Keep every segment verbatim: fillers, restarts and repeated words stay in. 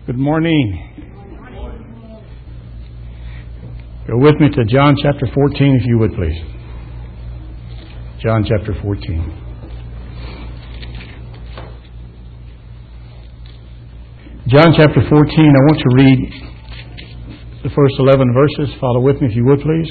Good morning. Go with me to John chapter fourteen, if you would, please. John chapter fourteen. John chapter fourteen, I want to read the first eleven verses. Follow with me, if you would, please.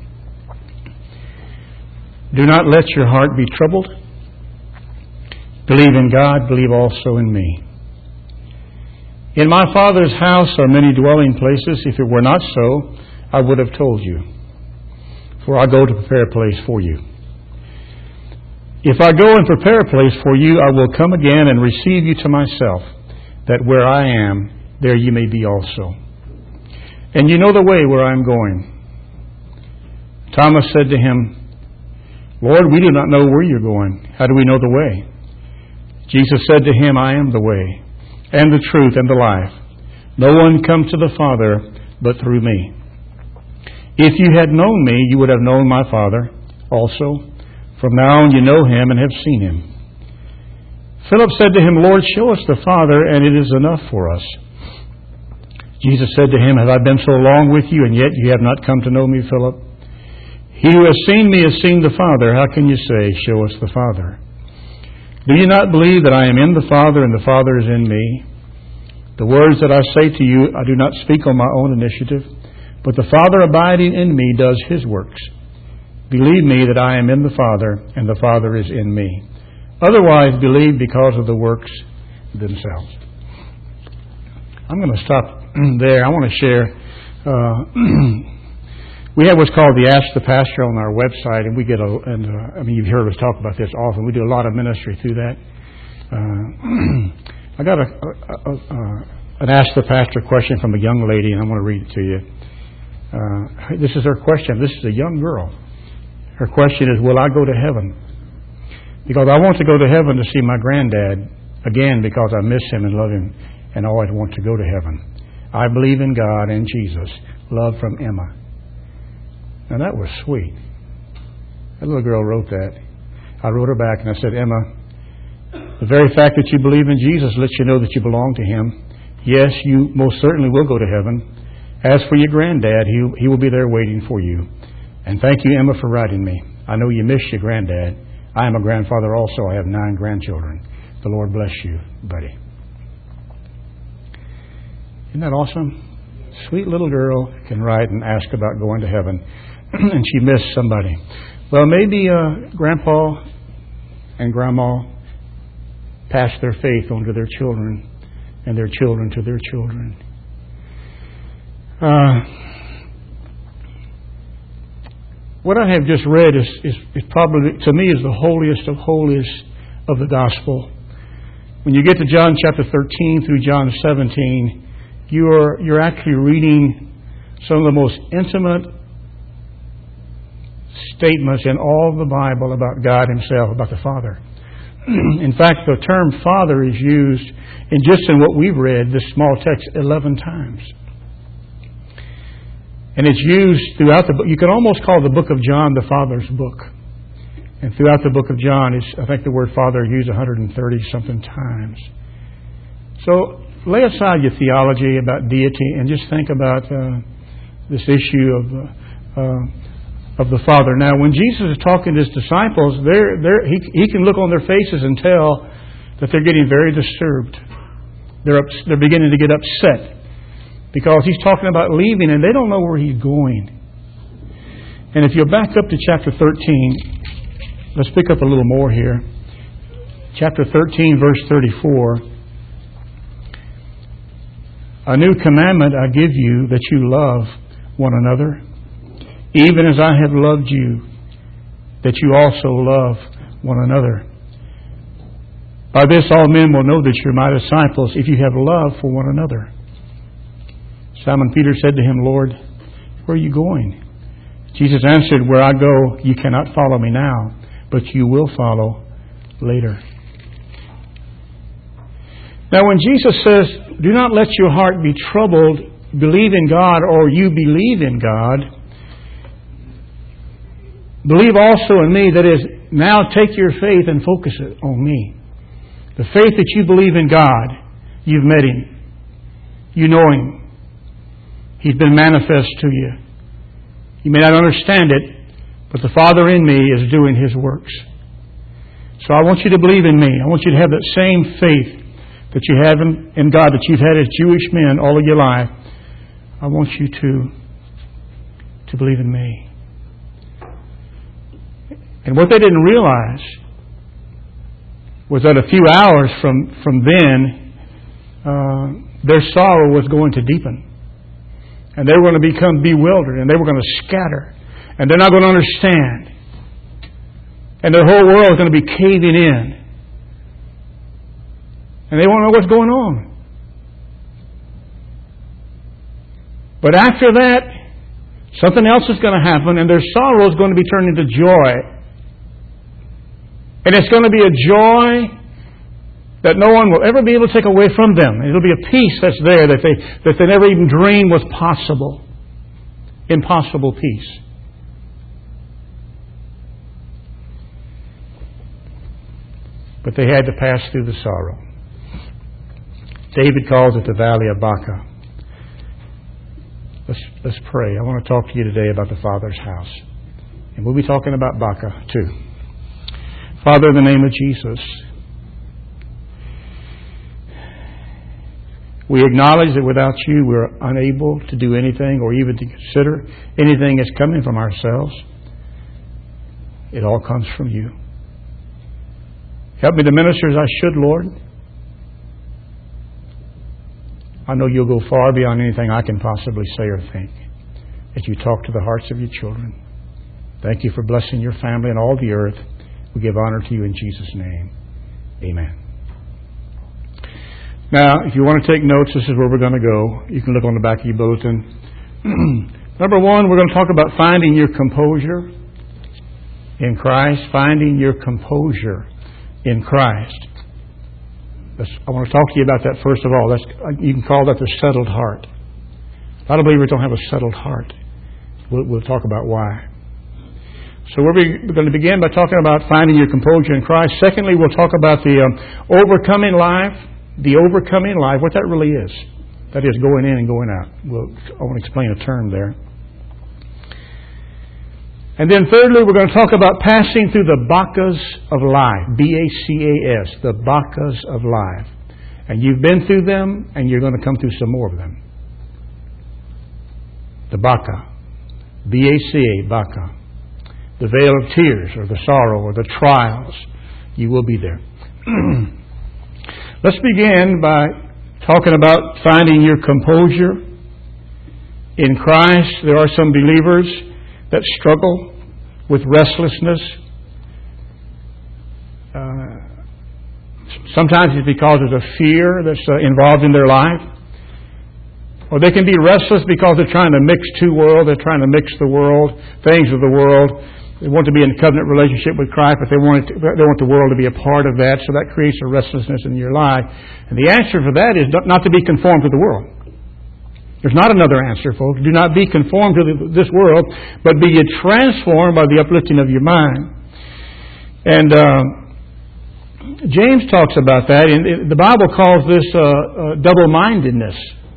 Do not let your heart be troubled. Believe in God, believe also in me. In my Father's house are many dwelling places. If it were not so, I would have told you. For I go to prepare a place for you. If I go and prepare a place for you, I will come again and receive you to myself, that where I am, there you may be also. And you know the way where I am going. Thomas said to him, Lord, we do not know where you're going. How do we know the way? Jesus said to him, I am the way, and the truth, and the life. No one comes to the Father but through me. If you had known me, you would have known my Father also. From now on you know him and have seen him. Philip said to him, Lord, show us the Father, and it is enough for us. Jesus said to him, Have I been so long with you, and yet you have not come to know me, Philip? He who has seen me has seen the Father. How can you say, Show us the Father? Do you not believe that I am in the Father and the Father is in me? The words that I say to you, I do not speak on my own initiative, but the Father abiding in me does his works. Believe me that I am in the Father and the Father is in me. Otherwise, believe because of the works themselves. I'm going to stop there. I want to share. Uh, We have what's called the Ask the Pastor on our website, and we get a, and uh, I mean, you've heard us talk about this often. We do a lot of ministry through that. Uh, I got a, a, a, a, an Ask the Pastor question from a young lady, and I want to read it to you. Uh, this is her question. This is a young girl. Her question is, will I go to heaven? Because I want to go to heaven to see my granddad again because I miss him and love him and always want to go to heaven. I believe in God and Jesus. Love from Emma. Now that was sweet. That little girl wrote that. I wrote her back and I said, Emma, the very fact that you believe in Jesus lets you know that you belong to him. Yes, you most certainly will go to heaven. As for your granddad, he, he will be there waiting for you. And thank you, Emma, for writing me. I know you miss your granddad. I am a grandfather also. I have nine grandchildren. The Lord bless you, buddy. Isn't that awesome? Sweet little girl can write and ask about going to heaven. And she missed somebody. Well, maybe uh, Grandpa and Grandma passed their faith on to their children and their children to their children. Uh, what I have just read is, is, is probably, to me, is the holiest of holiest of the gospel. When you get to John chapter thirteen through John seventeen, you're, you're actually reading some of the most intimate statements in all of the Bible about God himself, about the Father. In fact, the term Father is used in just in what we've read, this small text, eleven times. And it's used throughout the book. You can almost call the book of John the Father's book. And throughout the book of John, is I think the word Father is used one hundred thirty something times. So lay aside your theology about deity and just think about uh, this issue of uh, uh, of the Father. Now, when Jesus is talking to his disciples, they're, they're, he, he can look on their faces and tell that they're getting very disturbed. They're, ups, they're beginning to get upset because he's talking about leaving and they don't know where he's going. And if you'll back up to chapter thirteen, let's pick up a little more here. Chapter thirteen, verse thirty-four. A new commandment I give you, that you love one another, even as I have loved you, that you also love one another. By this all men will know that you're my disciples, if you have love for one another. Simon Peter said to him, Lord, where are you going? Jesus answered, Where I go, you cannot follow me now, but you will follow later. Now when Jesus says, do not let your heart be troubled, believe in God, or you believe in God, believe also in me, that is, now take your faith and focus it on me. The faith that you believe in God, you've met him. You know Him. He's been manifest to you. You may not understand it, but the Father in me is doing His works. So I want you to believe in me. I want you to have that same faith that you have in, in God, that you've had as Jewish men all of your life. I want you to, to believe in me. And what they didn't realize was that a few hours from, from then, uh, their sorrow was going to deepen. And they were going to become bewildered, and they were going to scatter. And they're not going to understand. And their whole world is going to be caving in. And they won't know what's going on. But after that, something else is going to happen, and their sorrow is going to be turned into joy. And it's going to be a joy that no one will ever be able to take away from them. It'll be a peace that's there that they, that they never even dreamed was possible. Impossible peace. But they had to pass through the sorrow. David calls it the valley of Baca. Let's, let's pray. I want to talk to you today about the Father's house. And we'll be talking about Baca too. Father, in the name of Jesus, we acknowledge that without you we're unable to do anything or even to consider anything that's coming from ourselves. It all comes from you. Help me to minister as I should, Lord. I know you'll go far beyond anything I can possibly say or think as you talk to the hearts of your children. Thank you for blessing your family and all the earth. We give honor to you in Jesus' name. Amen. Now, if you want to take notes, this is where we're going to go. You can look on the back of your bulletin. Number one, we're going to talk about finding your composure in Christ. Finding your composure in Christ. That's, I want to talk to you about that first of all. That's, you can call that the settled heart. A lot of believers don't have a settled heart. We'll, we'll talk about why. So we're, be, we're going to begin by talking about finding your composure in Christ. Secondly, we'll talk about the um, overcoming life. The overcoming life, what that really is. That is going in and going out. We'll, I want to explain a term there. And then thirdly, we're going to talk about passing through the Bacas of life. B A C A S. The Bacas of life. And you've been through them, and you're going to come through some more of them. The Baca. B A C A, Baca. The veil of tears, or the sorrow, or the trials. You will be there. Let's begin by talking about finding your composure in Christ. There are some believers that struggle with restlessness. Uh, sometimes it's because of the fear that's uh, involved in their life. Or they can be restless because they're trying to mix two worlds. They're trying to mix the world, things of the world. They want to be in a covenant relationship with Christ, but they want, it to, they want the world to be a part of that, so that creates a restlessness in your life. And the answer for that is not to be conformed to the world. There's not another answer, folks. Do not be conformed to the, this world, but be ye transformed by the uplifting of your mind. And uh, James talks about that, and the Bible calls this uh, uh, double-mindedness.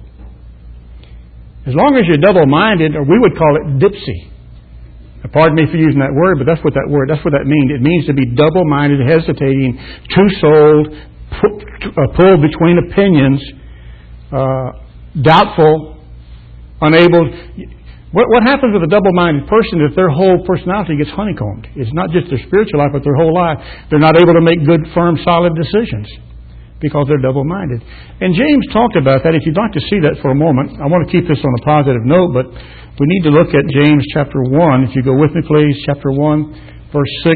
As long as you're double-minded, or we would call it dipsy. Pardon me for using that word, but that's what that word, that's what that means. It means to be double-minded, hesitating, two-souled, pulled between opinions, uh, doubtful, unable. What, what happens with a double-minded person is their whole personality gets honeycombed. It's not just their spiritual life, but their whole life. They're not able to make good, firm, solid decisions because they're double-minded. And James talked about that. If you'd like to see that for a moment, I want to keep this on a positive note, but we need to look at James chapter one. If you go with me, please. Chapter one, verse six.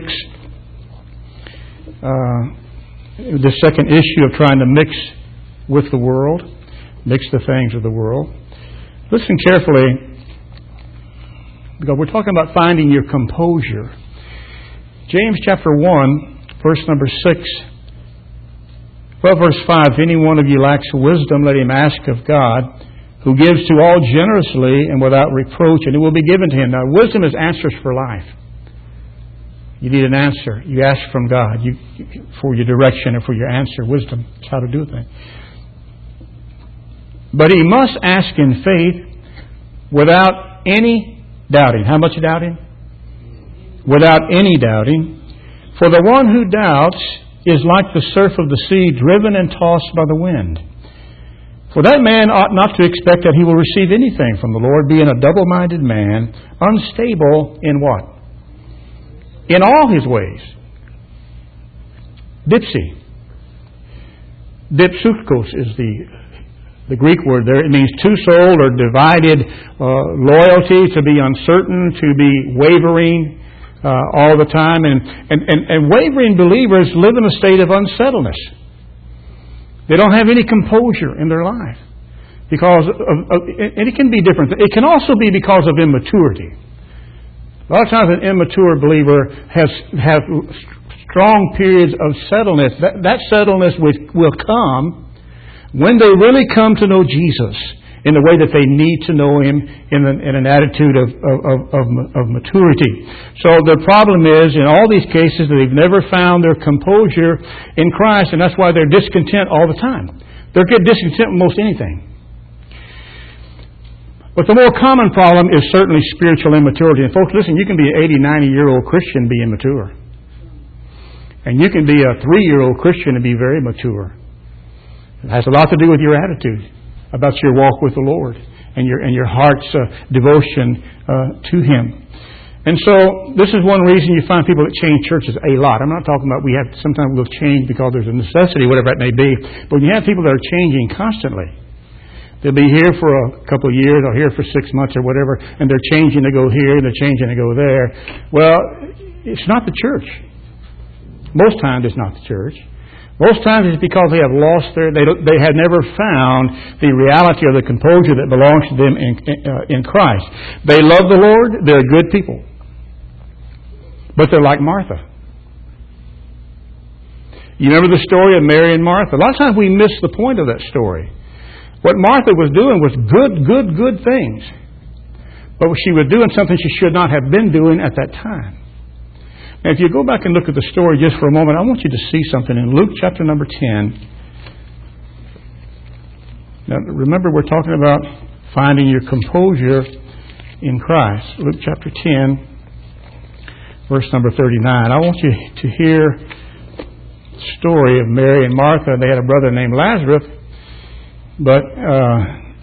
Uh, the second issue of trying to mix with the world. Mix the things of the world. Listen carefully, because we're talking about finding your composure. James chapter one, verse number six. Well, verse five. If any one of you lacks wisdom, let him ask of God, who gives to all generously and without reproach, and it will be given to him. Now, wisdom is answers for life. You need an answer. You ask from God you, for your direction and for your answer. Wisdom is how to do things. But he must ask in faith without any doubting. How much doubting? Without any doubting. For the one who doubts is like the surf of the sea, driven and tossed by the wind. For that man ought not to expect that he will receive anything from the Lord, being a double-minded man, unstable in what? In all his ways. Dipsy. Dipsukos is the the Greek word there. It means two-souled or divided uh, loyalty, to be uncertain, to be wavering uh, all the time. And, and, and, and wavering believers live in a state of unsettledness. They don't have any composure in their life. Because of, of, and it can be different. It can also be because of immaturity. A lot of times an immature believer has have strong periods of settledness. That, that settledness will, will come when they really come to know Jesus in the way that they need to know Him, in an, in an attitude of, of, of, of maturity. So the problem is, in all these cases, that they've never found their composure in Christ, and that's why they're discontent all the time. They're get discontent with most anything. But the more common problem is certainly spiritual immaturity. And folks, listen, you can be an eighty, ninety-year-old Christian and be immature. And you can be a three-year-old Christian and be very mature. It has a lot to do with your attitude about your walk with the Lord and your and your heart's uh, devotion uh, to Him. And so this is one reason you find people that change churches a lot. I'm not talking about we have sometimes we'll change because there's a necessity, whatever it may be. But when you have people that are changing constantly, they'll be here for a couple of years or here for six months or whatever, and they're changing to go here and they're changing to go there. Well, it's not the church. Most times it's not the church. Most times it's because they have lost their, they, they have never found the reality or the composure that belongs to them in, uh, in Christ. They love the Lord, they're good people. But they're like Martha. You remember the story of Mary and Martha? A lot of times we miss the point of that story. What Martha was doing was good, good, good things. But she was doing something she should not have been doing at that time. Now, if you go back and look at the story just for a moment, I want you to see something in Luke chapter number ten. Now, remember, we're talking about finding your composure in Christ. Luke chapter ten, verse number thirty-nine. I want you to hear the story of Mary and Martha. They had a brother named Lazarus, but uh,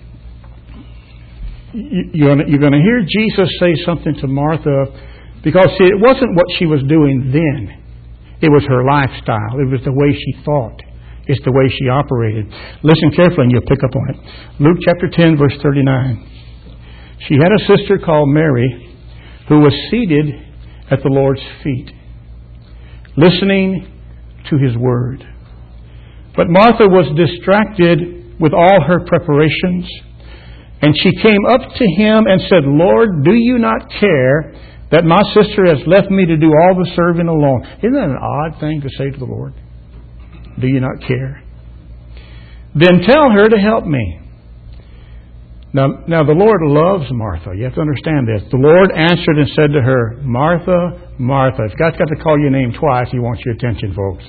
you're going to hear Jesus say something to Martha. Because, see, it wasn't what she was doing then. It was her lifestyle. It was the way she thought. It's the way she operated. Listen carefully and you'll pick up on it. Luke chapter ten, verse thirty-nine. She had a sister called Mary who was seated at the Lord's feet, listening to His word. But Martha was distracted with all her preparations. And she came up to Him and said, Lord, do you not care that my sister has left me to do all the serving alone? Isn't that an odd thing to say to the Lord? Do you not care? Then tell her to help me. Now, now the Lord loves Martha. You have to understand this. The Lord answered and said to her, Martha, Martha. If God's got to call your name twice, He wants your attention, folks.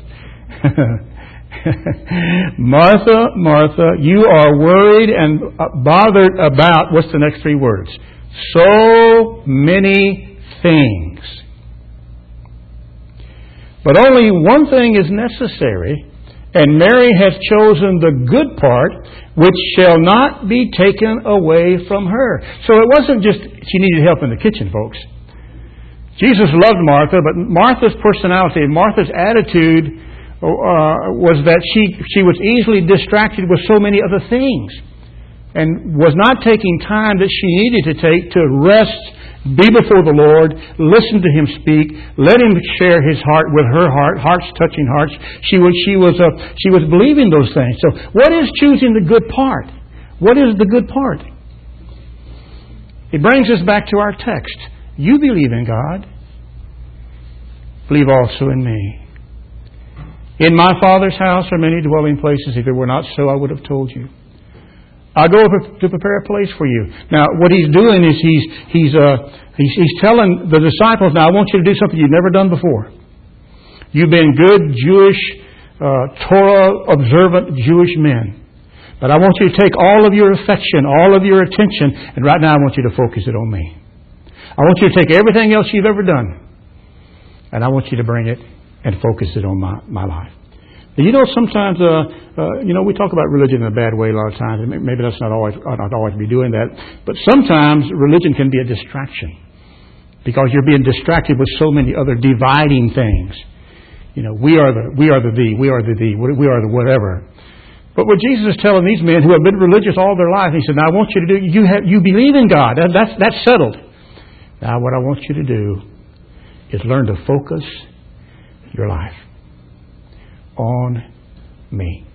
Martha, Martha, you are worried and bothered about, what's the next three words? So many things. But only one thing is necessary, and Mary has chosen the good part, which shall not be taken away from her. So it wasn't just she needed help in the kitchen, folks. Jesus loved Martha, but Martha's personality, Martha's attitude uh, was that she, she was easily distracted with so many other things and was not taking time that she needed to take to rest, be before the Lord, listen to Him speak, let Him share His heart with her heart, hearts touching hearts. She was she was uh, she was believing those things. So, what is choosing the good part? What is the good part? It brings us back to our text. You believe in God, believe also in me. In my Father's house are many dwelling places. If it were not so, I would have told you. I go to prepare a place for you. Now, what He's doing is He's He's uh, he's, he's telling the disciples, now I want you to do something you've never done before. You've been good Jewish, uh, Torah observant Jewish men. But I want you to take all of your affection, all of your attention, and right now I want you to focus it on me. I want you to take everything else you've ever done, and I want you to bring it and focus it on my, my life. You know, sometimes, uh, uh, you know, we talk about religion in a bad way a lot of times. Maybe that's not always, ought not always be doing that. But sometimes religion can be a distraction because you're being distracted with so many other dividing things. You know, we are the, we are the thee, we are the thee, we are the whatever. But what Jesus is telling these men who have been religious all their life, He said, now I want you to do, you have, you believe in God. That's, that's settled. Now what I want you to do is learn to focus your life on me.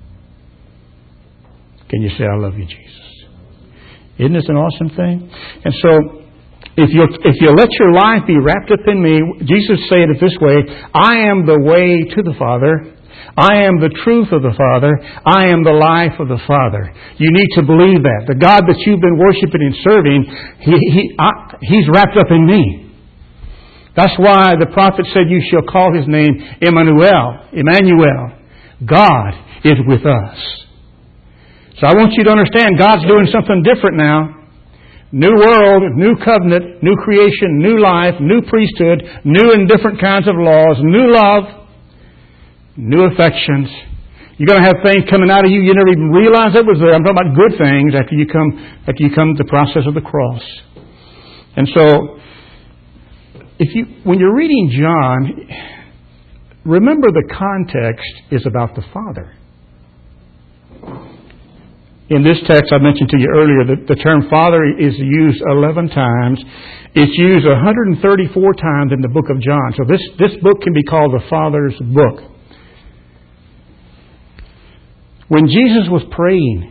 Can you say, I love you, Jesus? Isn't this an awesome thing? And so, if you if you let your life be wrapped up in me, Jesus said it this way, I am the way to the Father. I am the truth of the Father. I am the life of the Father. You need to believe that. The God that you've been worshiping and serving, he, he, I, He's wrapped up in me. That's why the prophet said, you shall call His name Emmanuel. Emmanuel. God is with us. So I want you to understand God's doing something different now. New world, new covenant, new creation, new life, new priesthood, new and different kinds of laws, new love, new affections. You're going to have things coming out of you you never even realized it was there. I'm talking about good things after you come after you come to the process of the cross. And so If you, when you're reading John, remember the context is about the Father. In this text I mentioned to you earlier, the, the term Father is used eleven times. It's used one hundred thirty-four times in the book of John. So this, this book can be called the Father's book. When Jesus was praying,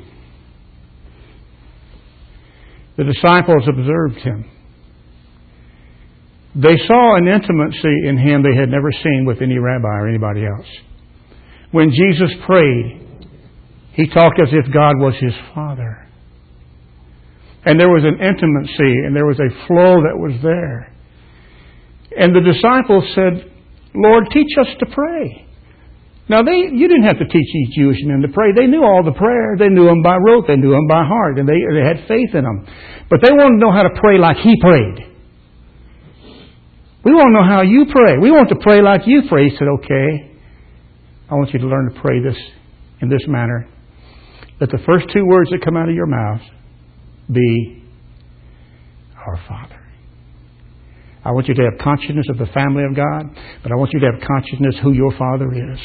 the disciples observed Him. They saw an intimacy in Him they had never seen with any rabbi or anybody else. When Jesus prayed, He talked as if God was His Father. And there was an intimacy and there was a flow that was there. And the disciples said, Lord, teach us to pray. Now, they you didn't have to teach these Jewish men to pray. They knew all the prayer. They knew them by rote. They knew them by heart. And they, they had faith in them. But they wanted to know how to pray like He prayed. We want to know how you pray. We want to pray like you pray. He said, okay, I want you to learn to pray this in this manner. Let the first two words that come out of your mouth be, Our Father. I want you to have consciousness of the family of God, but I want you to have consciousness who your Father is.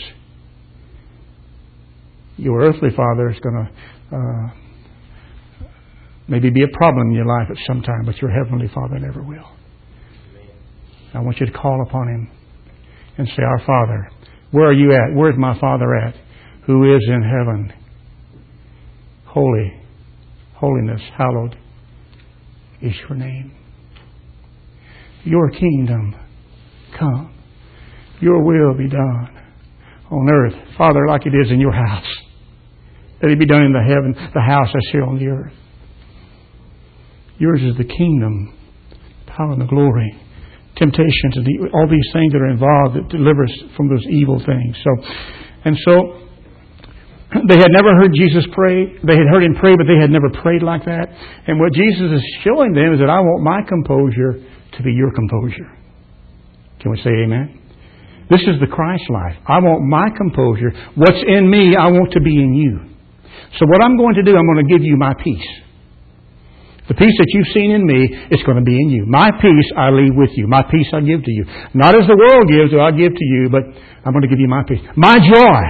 Your earthly father is going to uh, maybe be a problem in your life at some time, but your heavenly Father never will. I want you to call upon Him and say, Our Father, where are you at? Where's my Father at? Who is in heaven? Holy, holiness, hallowed is your name. Your kingdom come. Your will be done on earth, Father, like it is in your house. Let it be done in the heaven, the house that's here on the earth. Yours is the kingdom, power and the glory. Temptations and the, all these things that are involved that deliver us from those evil things. So, and so they had never heard Jesus pray. They had heard Him pray, but they had never prayed like that. And what Jesus is showing them is that I want my composure to be your composure. Can we say amen? This is the Christ life. I want my composure. What's in me, I want to be in you. So what I'm going to do, I'm going to give you my peace. The peace that you've seen in me is going to be in you. My peace I leave with you. My peace I give to you. Not as the world gives, do I give to you, but I'm going to give you my peace. My joy.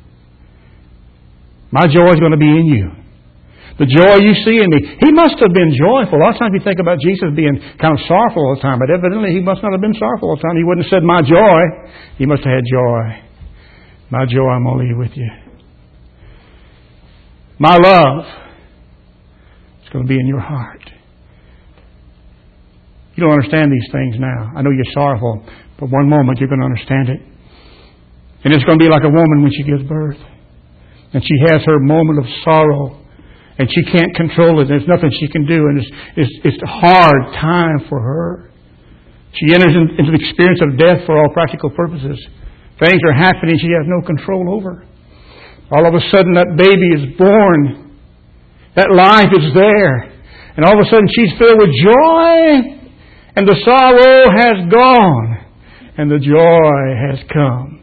My joy is going to be in you. The joy you see in me. He must have been joyful. A lot of times you think about Jesus being kind of sorrowful all the time, but evidently He must not have been sorrowful all the time. He wouldn't have said, my joy. He must have had joy. My joy I'm going to leave with you. My love. Going to be in your heart. You don't understand these things now. I know you're sorrowful, but one moment you're going to understand it. And it's going to be like a woman when she gives birth. And she has her moment of sorrow. And she can't control it. There's nothing she can do. And it's, it's, it's a hard time for her. She enters in, into the experience of death for all practical purposes. Things are happening she has no control over. All of a sudden that baby is born. That life is there. And all of a sudden she's filled with joy. And the sorrow has gone. And the joy has come.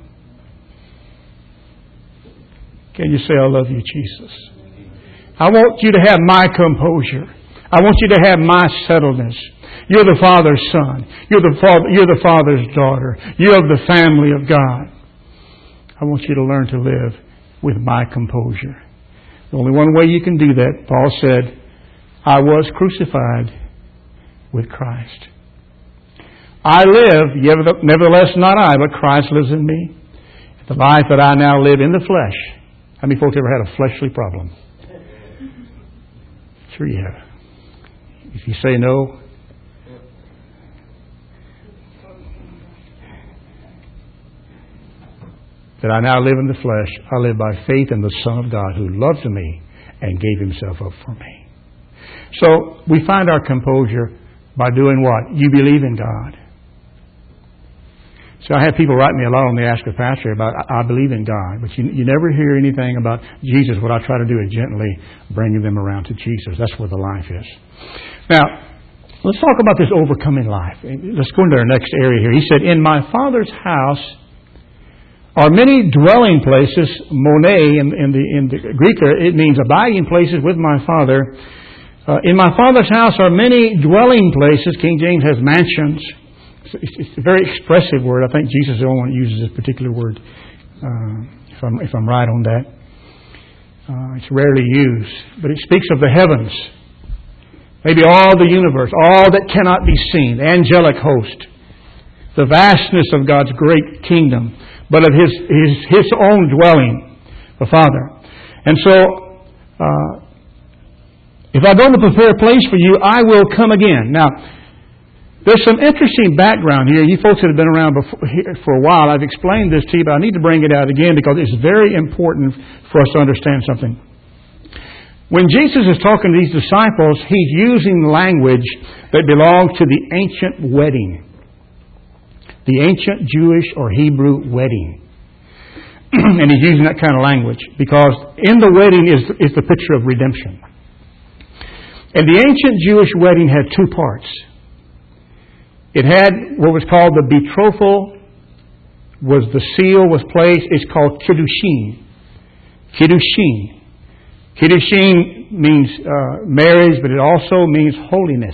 Can you say, I love you, Jesus? I want you to have my composure. I want you to have my settledness. You're the Father's son. You're the father, you're the Father's daughter. You're of the family of God. I want you to learn to live with my composure. The only one way you can do that, Paul said, I was crucified with Christ. I live, nevertheless not I, but Christ lives in me. The life that I now live in the flesh. How many folks ever had a fleshly problem? Sure you have. If you say no, that I now live in the flesh, I live by faith in the Son of God who loved me and gave Himself up for me. So we find our composure by doing what? You believe in God. So I have people write me a lot when they ask a pastor about, I believe in God. But you, you never hear anything about Jesus. What I try to do is gently bringing them around to Jesus. That's where the life is. Now, let's talk about this overcoming life. Let's go into our next area here. He said, in my Father's house are many dwelling places. Monet in, in, the, in the Greek, it means abiding places with my Father. Uh, in my Father's house are many dwelling places. King James has mansions. It's a very expressive word. I think Jesus is the only one who uses this particular word, uh, if, I'm, if I'm right on that. Uh, it's rarely used. But it speaks of the heavens. Maybe all the universe, all that cannot be seen, the angelic host, the vastness of God's great kingdom, but of His His, his own dwelling, the Father. And so, uh, if I go to prepare a place for you, I will come again. Now, there's some interesting background here. You folks that have been around before, here for a while, I've explained this to you, but I need to bring it out again because it's very important for us to understand something. When Jesus is talking to these disciples, He's using language that belongs to the ancient wedding. The ancient Jewish or Hebrew wedding. And He's using that kind of language because in the wedding is, is the picture of redemption. And the ancient Jewish wedding had two parts. It had what was called the betrothal, was the seal was placed. It's called kiddushin. Kiddushin. Kiddushin means uh, marriage, but it also means holiness.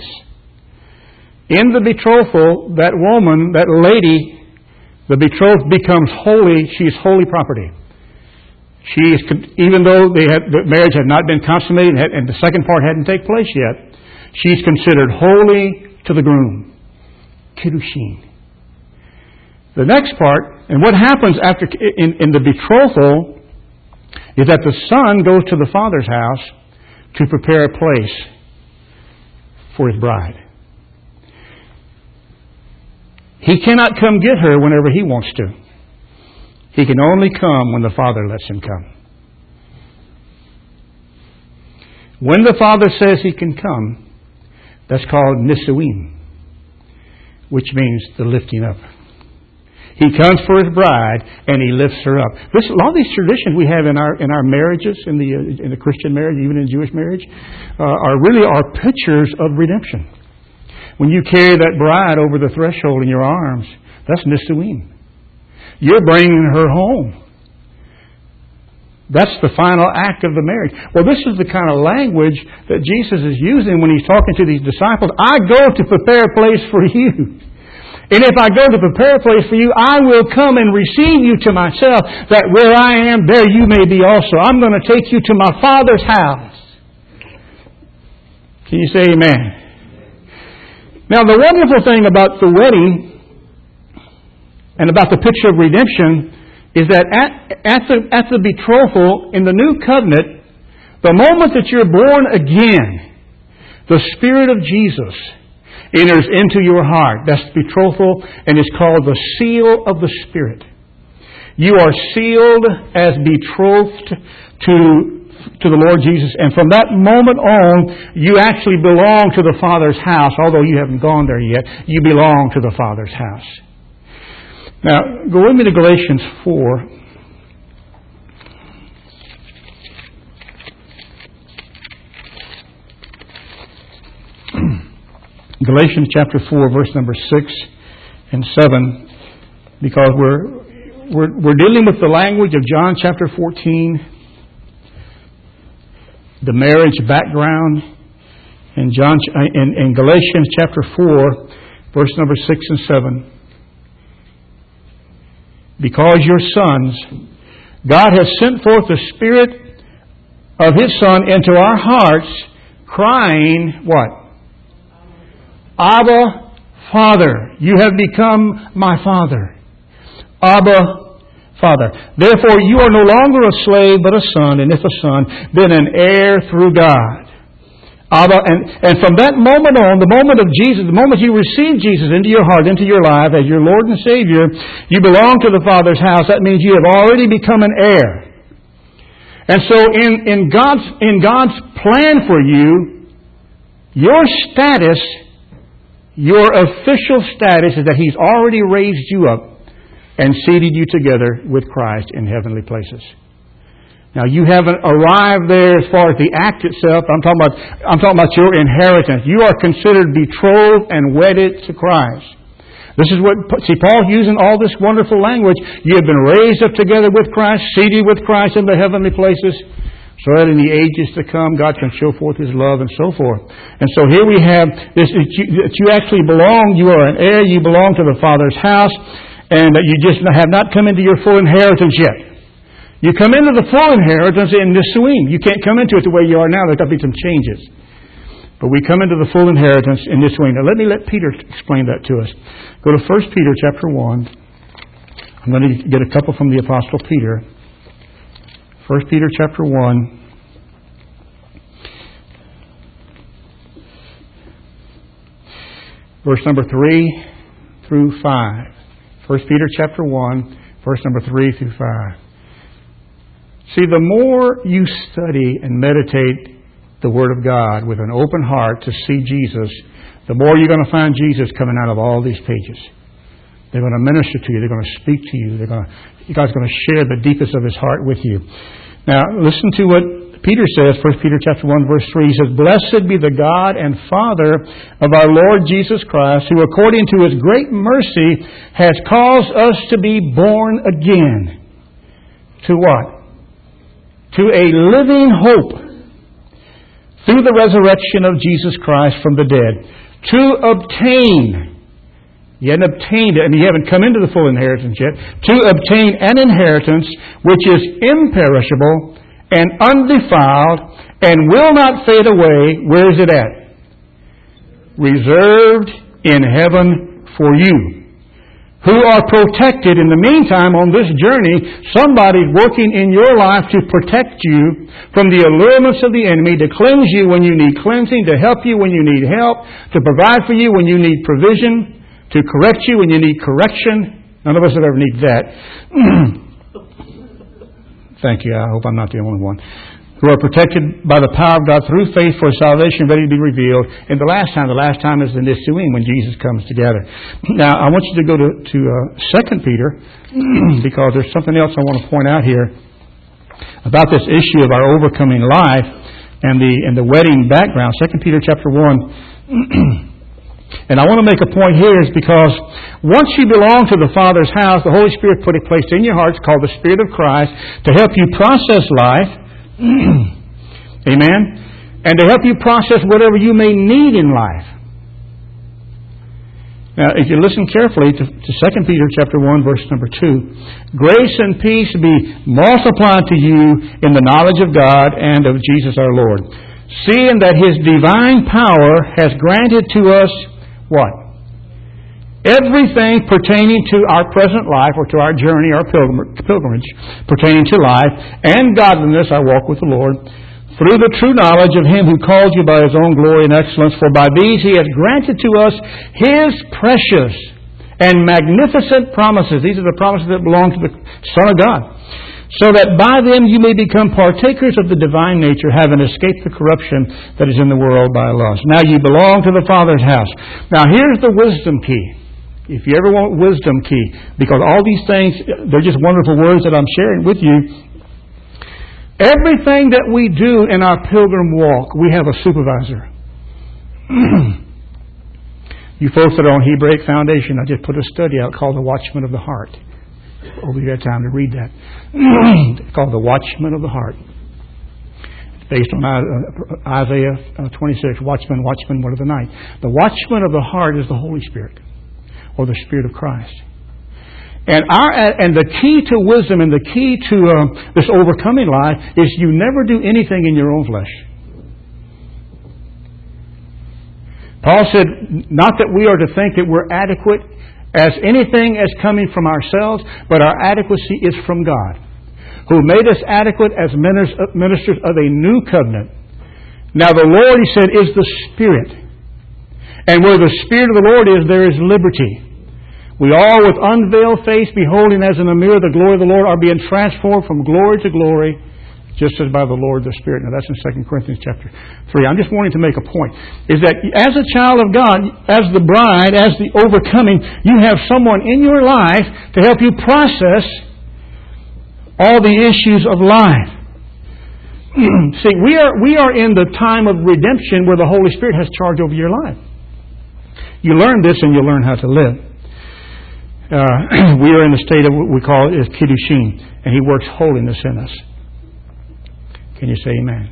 In the betrothal, that woman, that lady, the betrothed becomes holy. She is holy property. She is, even though they had, the marriage had not been consummated and the second part hadn't taken place yet, she's considered holy to the groom. Kiddushin. The next part, and what happens after in, in the betrothal, is that the son goes to the father's house to prepare a place for his bride. He cannot come get her whenever he wants to. He can only come when the Father lets him come. When the Father says he can come, that's called nisuim, which means the lifting up. He comes for his bride and he lifts her up. This, a lot of these traditions we have in our in our marriages, in the uh, in the Christian marriage, even in Jewish marriage, uh, are really are pictures of redemption. When you carry that bride over the threshold in your arms, that's nisuim. You're bringing her home. That's the final act of the marriage. Well, this is the kind of language that Jesus is using when He's talking to these disciples. I go to prepare a place for you. And if I go to prepare a place for you, I will come and receive you to myself, that where I am, there you may be also. I'm going to take you to my Father's house. Can you say amen? Now, the wonderful thing about the wedding and about the picture of redemption is that at, at, the, at the betrothal in the new covenant, the moment that you're born again, the Spirit of Jesus enters into your heart. That's betrothal, and it's called the seal of the Spirit. You are sealed as betrothed to to the Lord Jesus. And from that moment on, you actually belong to the Father's house. Although you haven't gone there yet, you belong to the Father's house. Now, go with me to Galatians four. Galatians chapter four, verse number six and seven, because we're we're, we're dealing with the language of John chapter fourteen, the marriage background, and John in, in Galatians chapter four, verse number six and seven. Because your sons, God has sent forth the Spirit of His Son into our hearts, crying, what? Abba, Father. You have become my Father. Abba, Father. Therefore you are no longer a slave, but a son, and if a son, then an heir through God. Abba, and, and from that moment on, the moment of Jesus, the moment you receive Jesus into your heart, into your life as your Lord and Savior, you belong to the Father's house. That means you have already become an heir. And so in, in God's in God's plan for you, your status, your official status is that He's already raised you up and seated you together with Christ in heavenly places. Now, you haven't arrived there as far as the act itself. I'm talking about, I'm talking about your inheritance. You are considered betrothed and wedded to Christ. This is what, see, Paul's using all this wonderful language. You have been raised up together with Christ, seated with Christ in the heavenly places, so that in the ages to come, God can show forth His love and so forth. And so here we have this, that you, that you actually belong, you are an heir, you belong to the Father's house, and that you just have not come into your full inheritance yet. You come into the full inheritance in Nisuim. You can't come into it the way you are now. There's got to be some changes. But we come into the full inheritance in Nisuim. Now let me let Peter explain that to us. Go to First Peter chapter one. I'm going to get a couple from the Apostle Peter. First Peter chapter one. Verse number three through five. First Peter chapter one, verse number three through five. See, the more you study and meditate the Word of God with an open heart to see Jesus, the more you're going to find Jesus coming out of all these pages. They're going to minister to you. They're going to speak to you. They're going to, God's going to share the deepest of His heart with you. Now, listen to what Peter says, First Peter chapter one, verse three. He says, "Blessed be the God and Father of our Lord Jesus Christ, who according to His great mercy has caused us to be born again." To what? To a living hope through the resurrection of Jesus Christ from the dead. To obtain, you haven't obtained it and you haven't come into the full inheritance yet, to obtain an inheritance which is imperishable and undefiled and will not fade away. Where is it at? Reserved in heaven for you, who are protected in the meantime on this journey. Somebody's working in your life to protect you from the allurements of the enemy, to cleanse you when you need cleansing, to help you when you need help, to provide for you when you need provision, to correct you when you need correction. None of us have ever needed that. Thank you. I hope I'm not the only one. Who are protected by the power of God through faith for salvation ready to be revealed. And the last time, the last time is in this Nisuim when Jesus comes together. Now, I want you to go to, to uh, Second Peter because there's something else I want to point out here about this issue of our overcoming life and the and the wedding background. Second Peter chapter one. And I want to make a point here is because once you belong to the Father's house, the Holy Spirit put a place in your hearts called the Spirit of Christ to help you process life. Amen. And to help you process whatever you may need in life. Now, if you listen carefully to, to Second Peter chapter one, verse number two, "Grace and peace be multiplied to you in the knowledge of God and of Jesus our Lord, seeing that His divine power has granted to us," what? "Everything pertaining to our present life," or to our journey, our pilgrimage, pertaining to life and godliness, our walk with the Lord, "through the true knowledge of Him who called you by His own glory and excellence. For by these He has granted to us His precious and magnificent promises." These are the promises that belong to the Son of God. "So that by them you may become partakers of the divine nature, having escaped the corruption that is in the world by lust." Now you belong to the Father's house. Now here's the wisdom key. If you ever want wisdom key, because all these things, they're just wonderful words that I'm sharing with you. Everything that we do in our pilgrim walk, we have a supervisor. You folks that are on Hebraic Foundation, I just put a study out called The Watchman of the Heart. Hope you had time to read that. It's called The Watchman of the Heart. It's based on Isaiah twenty-six, Watchman, Watchman, what of the night. The watchman of the heart is the Holy Spirit, or the Spirit of Christ. And our and the key to wisdom and the key to um, this overcoming life is you never do anything in your own flesh. Paul said, not that we are to think that we're adequate as anything as coming from ourselves, but our adequacy is from God, who made us adequate as ministers of a new covenant. Now the Lord, he said, is the Spirit. And where the Spirit of the Lord is, there is liberty. We all, with unveiled face, beholding as in a mirror the glory of the Lord, are being transformed from glory to glory, just as by the Lord the Spirit. Now that's in Second Corinthians chapter three. I'm just wanting to make a point. Is that as a child of God, as the bride, as the overcoming, you have someone in your life to help you process all the issues of life. See, we are, we are in the time of redemption where the Holy Spirit has charge over your life. You learn this and you learn how to live. Uh, we are in the state of what we call is Kiddushin, and He works holiness in us. Can you say amen?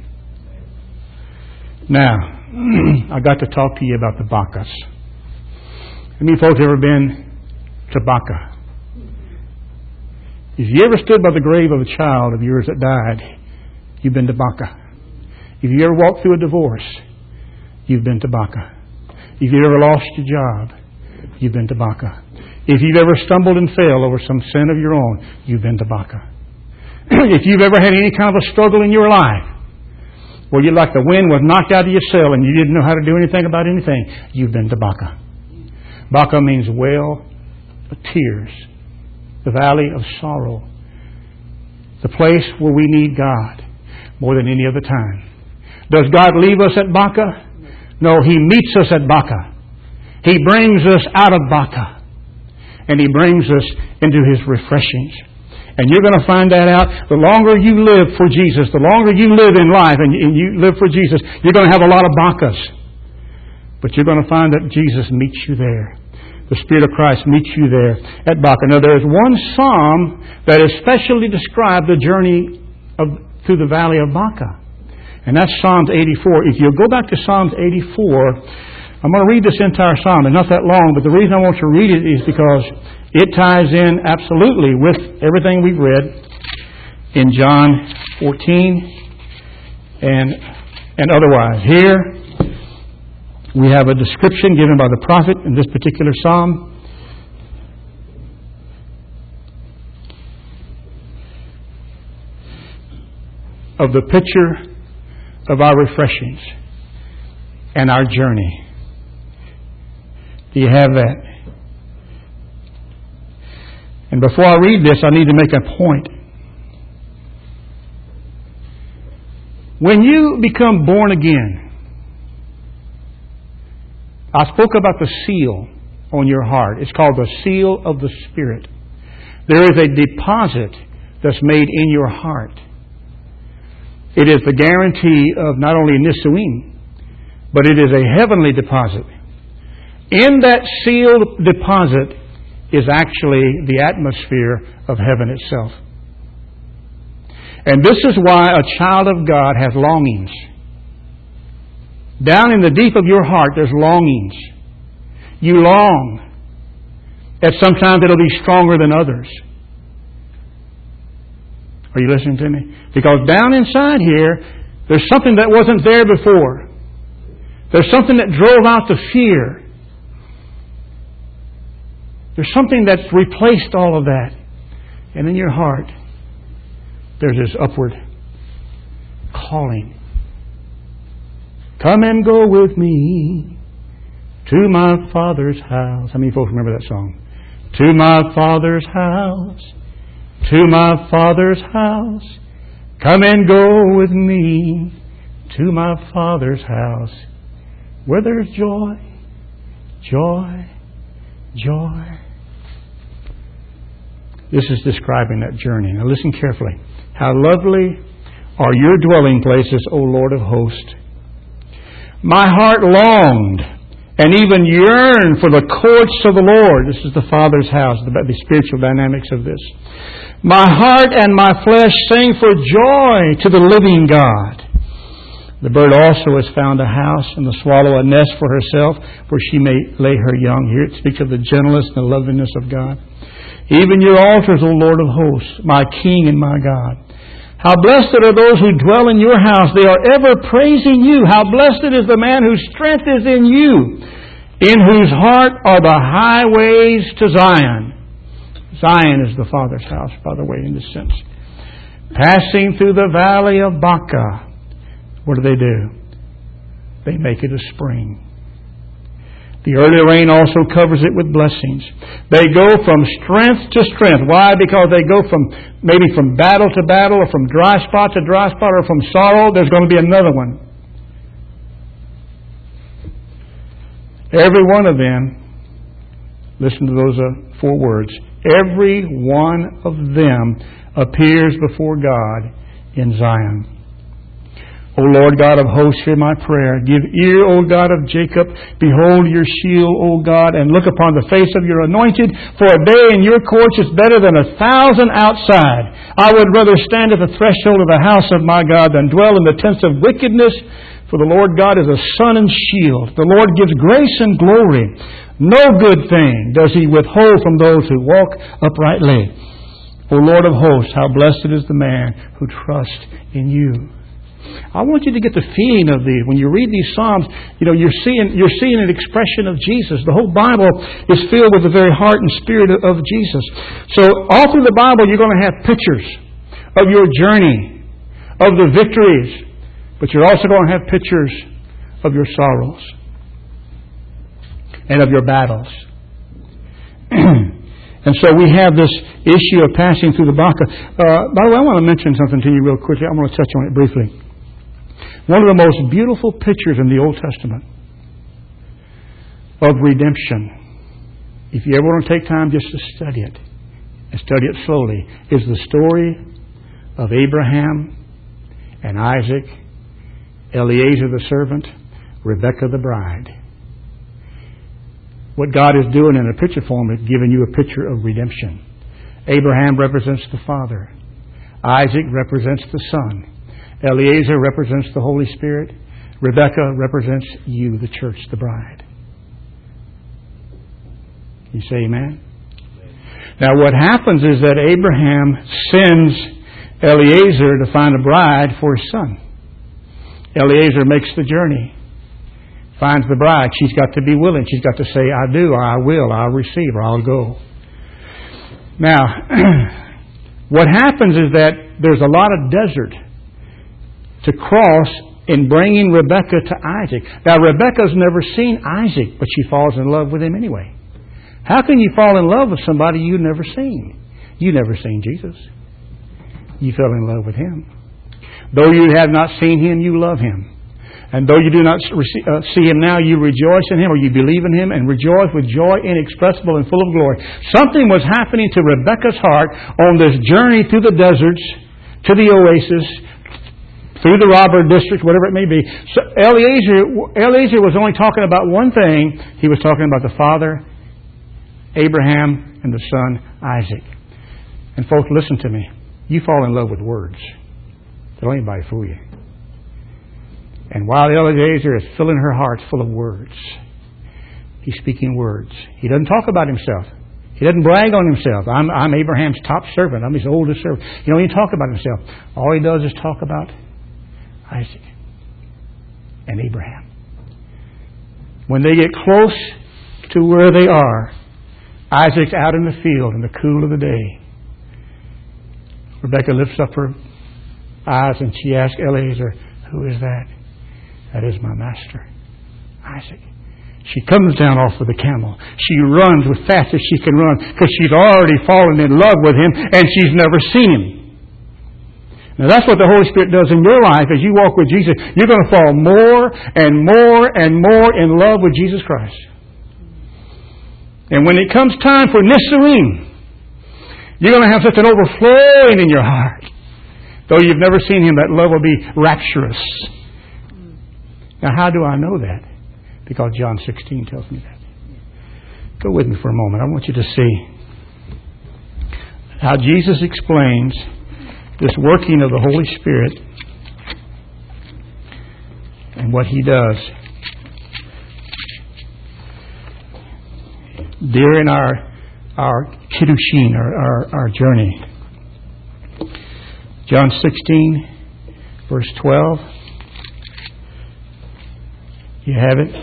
Now, I got to talk to you about the Bacchus. How many folks ever been to Baca? If you ever stood by the grave of a child of yours that died, you've been to Baca. If you ever walked through a divorce, you've been to Baca. If you ever lost your job, you've been to Baca. If you've ever stumbled and fell over some sin of your own, you've been to Baca. If you've ever had any kind of a struggle in your life, where you like the wind was knocked out of your sail and you didn't know how to do anything about anything, you've been to Baca. Baca means well of tears, the valley of sorrow, the place where we need God more than any other time. Does God leave us at Baca? No, He meets us at Baca. He brings us out of Baca. And He brings us into His refreshings. And you're going to find that out. The longer you live for Jesus, the longer you live in life and you live for Jesus, you're going to have a lot of Bacchus. But you're going to find that Jesus meets you there. The Spirit of Christ meets you there at Baca. Now there is one psalm that especially describes the journey of, through the valley of Baca. And that's Psalms eighty-four. If you'll go back to Psalms eighty-four, I'm going to read this entire psalm. It's not that long, but the reason I want to read it is because it ties in absolutely with everything we've read in John fourteen and and otherwise. Here we have a description given by the prophet in this particular psalm. Of the picture of our refreshings and our journey. Do you have that? And before I read this, I need to make a point. When you become born again, I spoke about the seal on your heart. It's called the seal of the Spirit. There is a deposit that's made in your heart. It is the guarantee of not only Nisuin, but it is a heavenly deposit. In that sealed deposit is actually the atmosphere of heaven itself. And this is why a child of God has longings. Down in the deep of your heart, there's longings. You long. And sometimes it'll be stronger than others. Are you listening to me? Because down inside here, there's something that wasn't there before. There's something that drove out the fear. There's something that's replaced all of that. And in your heart, there's this upward calling. Come and go with me to my Father's house. How many folks remember that song? To my Father's house. To my Father's house. Come and go with me to my Father's house. Where there's joy, joy, joy. This is describing that journey. Now listen carefully. How lovely are your dwelling places, O Lord of hosts. My heart longed and even yearn for the courts of the Lord. This is the Father's house, the, the spiritual dynamics of this. My heart and my flesh sing for joy to the living God. The bird also has found a house, and the swallow a nest for herself, where she may lay her young. Here it speaks of the gentleness and the loveliness of God. Even your altars, O Lord of hosts, my King and my God. How blessed are those who dwell in your house. They are ever praising you. How blessed is the man whose strength is in you, in whose heart are the highways to Zion. Zion is the Father's house, by the way, in this sense. Passing through the valley of Baca, what do they do? They make it a spring. The early rain also covers it with blessings. They go from strength to strength. Why? Because they go from maybe from battle to battle, or from dry spot to dry spot, or from sorrow. There's going to be another one. Every one of them, listen to those uh, four words, every one of them appears before God in Zion. O Lord God of hosts, hear my prayer. Give ear, O God of Jacob. Behold your shield, O God, and look upon the face of your anointed. For a day in your courts is better than a thousand outside. I would rather stand at the threshold of the house of my God than dwell in the tents of wickedness. For the Lord God is a sun and shield. The Lord gives grace and glory. No good thing does He withhold from those who walk uprightly. O Lord of hosts, how blessed is the man who trusts in you. I want you to get the feeling of these. When you read these Psalms, you know, you're seeing you're seeing an expression of Jesus. The whole Bible is filled with the very heart and spirit of, of Jesus. So all through the Bible, you're going to have pictures of your journey, of the victories, but you're also going to have pictures of your sorrows and of your battles. And so we have this issue of passing through the Baca. Uh, by the way, I want to mention something to you real quickly. I'm going to touch on it briefly. One of the most beautiful pictures in the Old Testament of redemption, if you ever want to take time just to study it, and study it slowly, is the story of Abraham and Isaac, Eliezer the servant, Rebekah the bride. What God is doing in a picture form is giving you a picture of redemption. Abraham represents the Father. Isaac represents the Son. Eliezer represents the Holy Spirit. Rebekah represents you, the church, the bride. You say amen? Now what happens is that Abraham sends Eliezer to find a bride for his son. Eliezer makes the journey, finds the bride. She's got to be willing. She's got to say, I do, or I will, I'll receive, or I'll go. Now, what happens is that there's a lot of desert to cross in bringing Rebekah to Isaac. Now, Rebekah's never seen Isaac, but she falls in love with him anyway. How can you fall in love with somebody you've never seen? You've never seen Jesus. You fell in love with Him. Though you have not seen Him, you love Him. And though you do not see Him now, you rejoice in Him, or you believe in Him and rejoice with joy inexpressible and full of glory. Something was happening to Rebekah's heart on this journey through the deserts, to the oasis, through the robber district, whatever it may be. So Eliezer, Eliezer was only talking about one thing. He was talking about the Father, Abraham, and the Son, Isaac. And folks, listen to me. You fall in love with words. Don't anybody fool you. And while Eliezer is filling her heart full of words, he's speaking words. He doesn't talk about himself. He doesn't brag on himself. I'm, I'm Abraham's top servant. I'm his oldest servant. He don't even talk about himself. All he does is talk about Isaac and Abraham. When they get close to where they are, Isaac's out in the field in the cool of the day. Rebekah lifts up her eyes and she asks Eliezer, who is that? That is my master, Isaac. She comes down off of the camel. She runs as fast as she can run because she's already fallen in love with him and she's never seen him. Now that's what the Holy Spirit does in your life as you walk with Jesus. You're going to fall more and more and more in love with Jesus Christ. And when it comes time for Nissurim, you're going to have such an overflowing in your heart. Though you've never seen him, that love will be rapturous. Now, how do I know that? Because John sixteen tells me that. Go with me for a moment. I want you to see how Jesus explains this working of the Holy Spirit and what He does during our our kiddushin, our, our, our journey. John sixteen, verse twelve. You have it?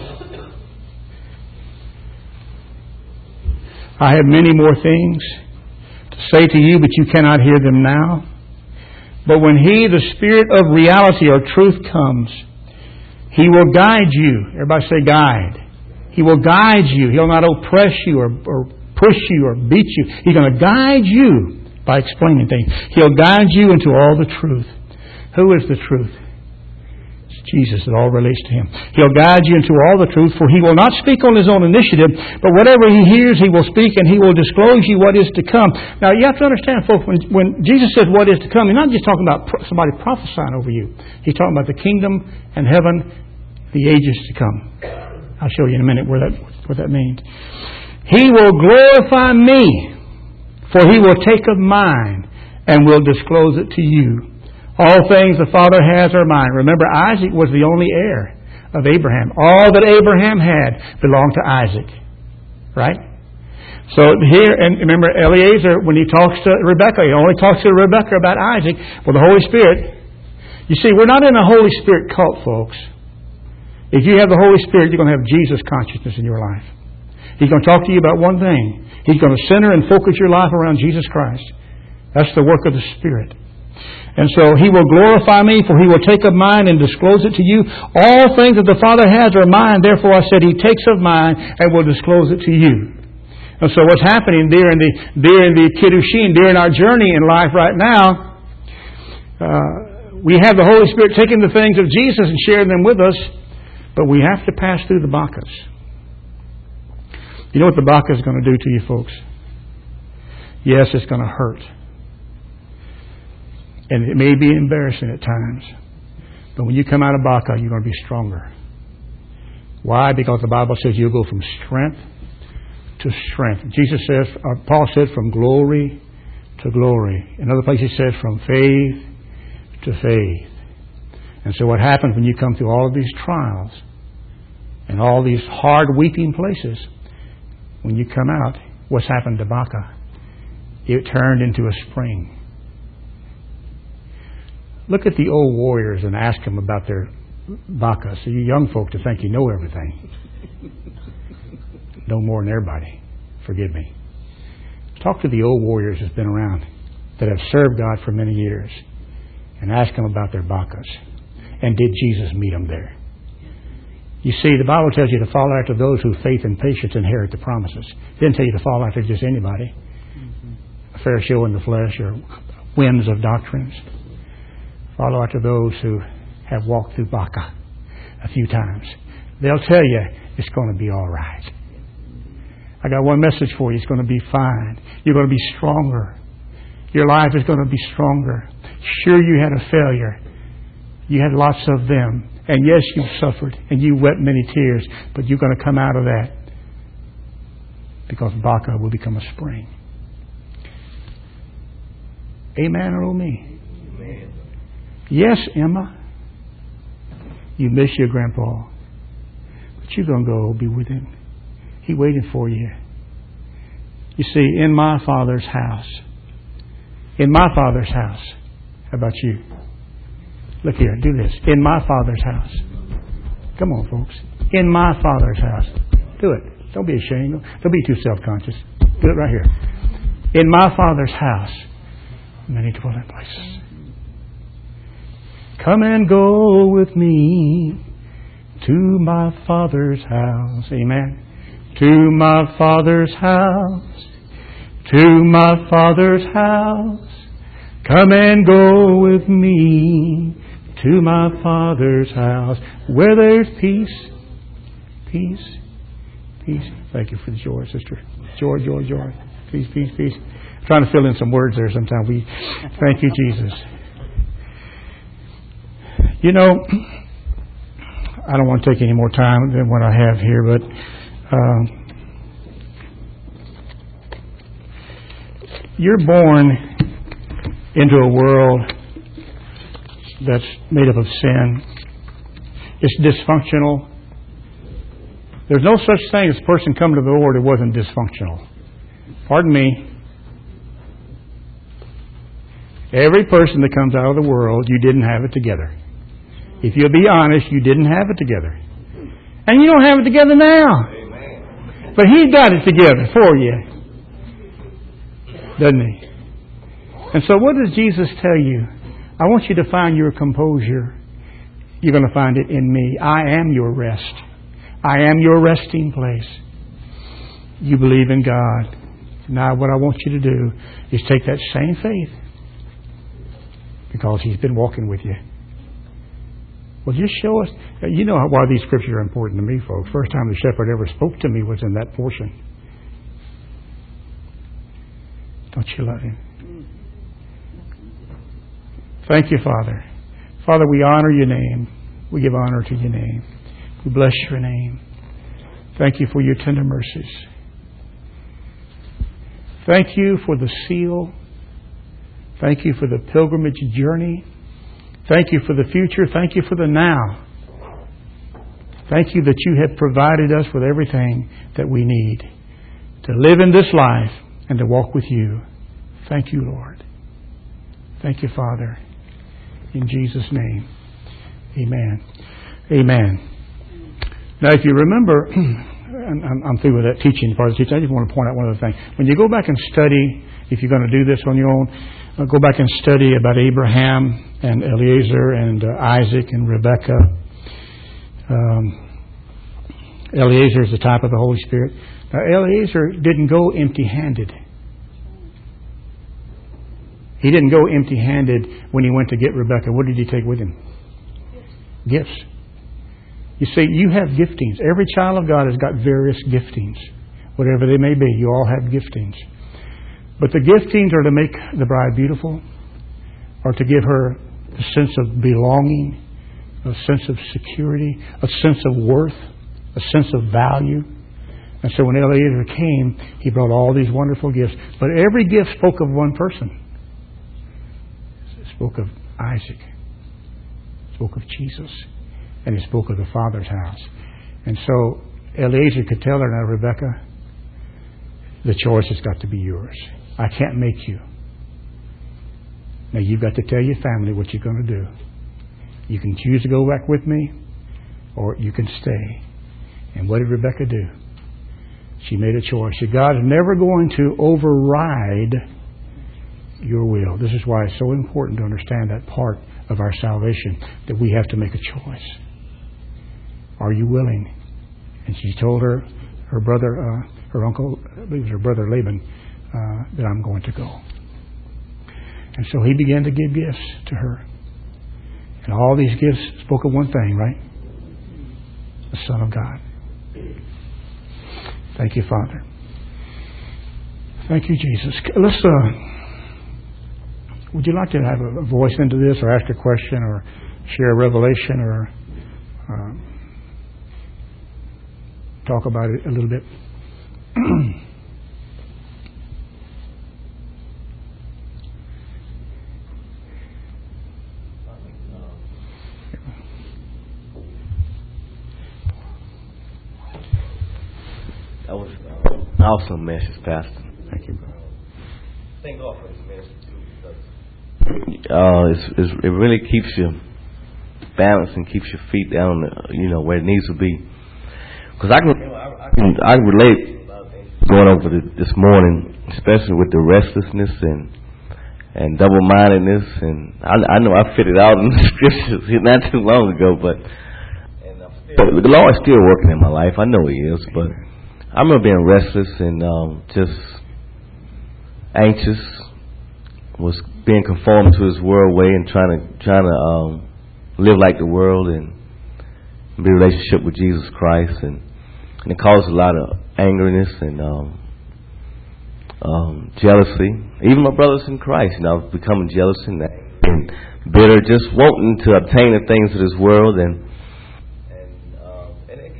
I have many more things to say to you, but you cannot hear them now. But when He, the Spirit of reality or truth, comes, He will guide you. Everybody say guide. He will guide you. He'll not oppress you or, or push you or beat you. He's going to guide you by explaining things. He'll guide you into all the truth. Who is the truth? It's Jesus. It all relates to Him. He'll guide you into all the truth, for He will not speak on His own initiative, but whatever He hears, He will speak, and He will disclose you what is to come. Now, you have to understand, folks, when, when Jesus says what is to come, He's not just talking about pro- somebody prophesying over you. He's talking about the kingdom and heaven, the ages to come. I'll show you in a minute where that, what that means. He will glorify me, for He will take of mine and will disclose it to you. All things the Father has are mine. Remember, Isaac was the only heir of Abraham. All that Abraham had belonged to Isaac. Right? So here, and remember Eliezer, when he talks to Rebekah, he only talks to Rebekah about Isaac. Well, the Holy Spirit, you see, we're not in a Holy Spirit cult, folks. If you have the Holy Spirit, you're going to have Jesus consciousness in your life. He's going to talk to you about one thing. He's going to center and focus your life around Jesus Christ. That's the work of the Spirit. And so He will glorify me, for He will take of mine and disclose it to you. All things that the Father has are mine. Therefore I said He takes of mine and will disclose it to you. And so what's happening during the during the kiddushin, during our journey in life right now, uh, we have the Holy Spirit taking the things of Jesus and sharing them with us, but we have to pass through the Bacchus. You know what the Bacchus is going to do to you, folks? Yes, it's going to hurt. And it may be embarrassing at times. But when you come out of Bacchus, you're going to be stronger. Why? Because the Bible says you'll go from strength to strength. Jesus says, or Paul said, from glory to glory. In other places he says, from faith to faith. And so what happens when you come through all of these trials and all these hard weeping places, when you come out, what's happened to Bacchus? It turned into a spring. Look at the old warriors and ask them about their Bacchus. So you young folk to think you know everything. No more than everybody. Forgive me. Talk to the old warriors that's been around, that have served God for many years, and ask them about their Bacchus. And did Jesus meet them there? You see, the Bible tells you to follow after those who faith and patience inherit the promises. It didn't tell you to follow after just anybody. A fair show in the flesh or whims of doctrines. Follow after those who have walked through Bacchus a few times. They'll tell you it's going to be all right. I got one message for you. It's going to be fine. You're going to be stronger. Your life is going to be stronger. Sure, you had a failure. You had lots of them. And yes, you suffered and you wept many tears. But you're going to come out of that because Bacchus will become a spring. Amen or oh me? Amen. Yes, Emma. You miss your grandpa. But you're going to go be with him. He's waiting for you. You see, in my Father's house. In my Father's house. How about you? Look here, do this. In my Father's house. Come on, folks. In my Father's house. Do it. Don't be ashamed. Don't be too self-conscious. Do it right here. In my Father's house. Many dwelling places. Come and go with me to my Father's house. Amen. To my Father's house. To my Father's house. Come and go with me to my Father's house, where there's peace, peace, peace. Thank you for the joy, sister. Joy, joy, joy. Peace, peace, peace. I'm trying to fill in some words there sometimes. We thank you, Jesus. You know, I don't want to take any more time than what I have here, but uh, you're born into a world that's made up of sin. It's dysfunctional. There's no such thing as a person coming to the Lord who wasn't dysfunctional. Pardon me. Every person that comes out of the world, you didn't have it together. If you'll be honest, you didn't have it together. And you don't have it together now. Amen. But He got it together for you. Doesn't He? And so what does Jesus tell you? I want you to find your composure. You're going to find it in me. I am your rest. I am your resting place. You believe in God. Now what I want you to do is take that same faith, because He's been walking with you. Well, just show us. You know why these scriptures are important to me, folks. First time the shepherd ever spoke to me was in that portion. Don't you love Him? Thank you, Father. Father, we honor your name. We give honor to your name. We bless your name. Thank you for your tender mercies. Thank you for the seal. Thank you for the pilgrimage journey. Thank you for the future. Thank you for the now. Thank you that you have provided us with everything that we need to live in this life and to walk with you. Thank you, Lord. Thank you, Father. In Jesus' name, amen. Amen. Now, if you remember, and I'm through with that teaching part of the teaching, I just want to point out one other thing. When you go back and study, if you're going to do this on your own, uh, go back and study about Abraham and Eliezer and uh, Isaac and Rebekah. Um, Eliezer is the type of the Holy Spirit. Now, Eliezer didn't go empty-handed. He didn't go empty-handed when he went to get Rebekah. What did he take with him? Gifts. You see, you have giftings. Every child of God has got various giftings. Whatever they may be, you all have giftings. But the giftings are to make the bride beautiful, or to give her a sense of belonging, a sense of security, a sense of worth, a sense of value. And so when Eliezer came, he brought all these wonderful gifts. But every gift spoke of one person. It spoke of Isaac. It spoke of Jesus. And it spoke of the Father's house. And so Eliezer could tell her, now, Rebekah, the choice has got to be yours. I can't make you. Now you've got to tell your family what you're going to do. You can choose to go back with me, or you can stay. And what did Rebekah do? She made a choice. So God is never going to override your will. This is why it's so important to understand that part of our salvation, that we have to make a choice. Are you willing? And she told her, her brother, uh, her uncle, I believe it was her brother Laban, uh, that I'm going to go. And so he began to give gifts to her. And all these gifts spoke of one thing, right? The Son of God. Thank you, Father. Thank you, Jesus. Let's, uh, would you like to have a voice into this, or ask a question, or share a revelation, or uh, talk about it a little bit? That was an awesome message, Pastor. Thank you, brother. Thank God for this message too, because uh, it's, it's, it really keeps you balanced and keeps your feet down, you know, where it needs to be. Because I can, I can, I relate going over the, this morning, especially with the restlessness and and double-mindedness, and I, I know I figured out in the scriptures not too long ago, but and I'm still, the Lord is still working in my life. I know He is, but I remember being restless and um, just anxious, was being conformed to His world way and trying to trying to um, live like the world and be in a relationship with Jesus Christ, and, and it caused a lot of angerness and um, um, jealousy. Even my brothers in Christ, you know, becoming jealous and, and bitter, just wanting to obtain the things of this world, and, and